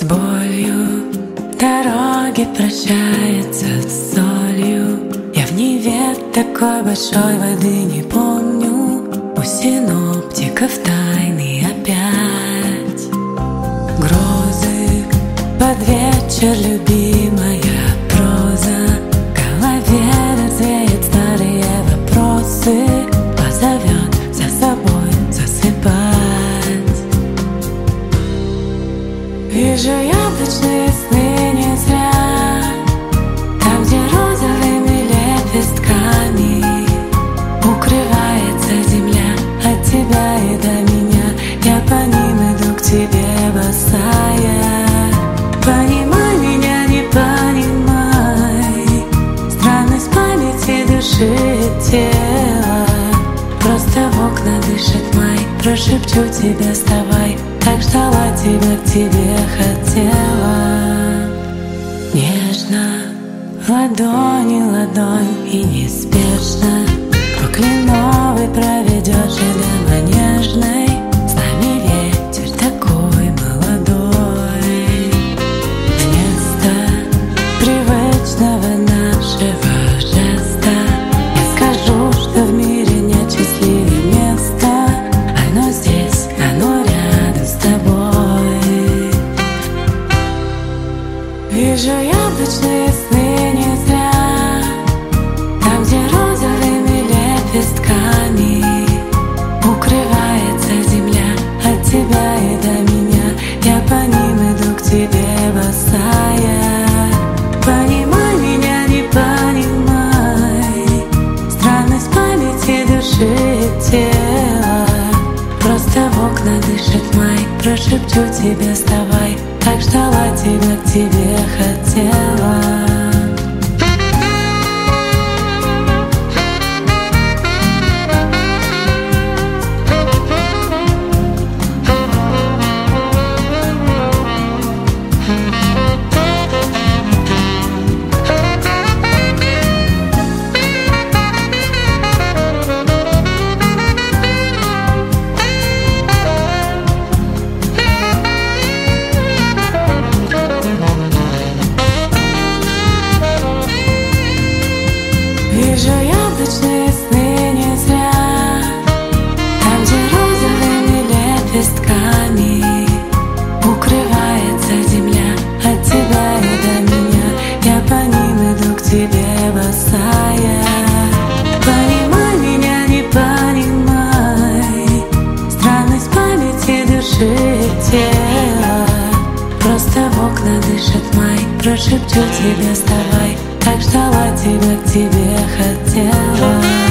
С болью дороги прощаются с солью. Я в Неве такой большой воды не помню. У синоптиков тайны опять грозы. Под вечер любимая проза. В голове развеет старые вопросы. Позовет за собой засыпать. Вижу яблочные сны не зря. Там, где розовыми лепестками укрывается земля от тебя и до меня. Я по ним иду к тебе босая. Понимай меня, не понимай странность памяти души и тела. Просто в окна дышит май. Прошепчу тебе, вставай. Так ждала тебя, к тебе хотела. Нежно в ладони ладонь и неспешно по кленовой проведешь и до Манежной. С нами ветер такой молодой. Вместо привычного нашего жеста я скажу, что в мире нет счастливее места. Оно здесь, оно рядом с тобой. Вижу яблочные сны не зря. Там, где розовыми лепестками укрывается земля от тебя и до меня. Я по ним иду к тебе босая. Понимай меня, не понимай странность памяти души и тела. Просто в окна дышит май. Прошепчу тебе, вставай. Так ждала тебя, к тебе хотела. Вижу яблочные сны не зря. Там, где розовыми лепестками укрывается земля от тебя и до меня. Я по ним иду к тебе босая. Понимай меня, не понимай странность памяти души и тела. Просто в окна дышит май. Прошепчу тебе, вставай. Так ждала тебя, к тебе хотела.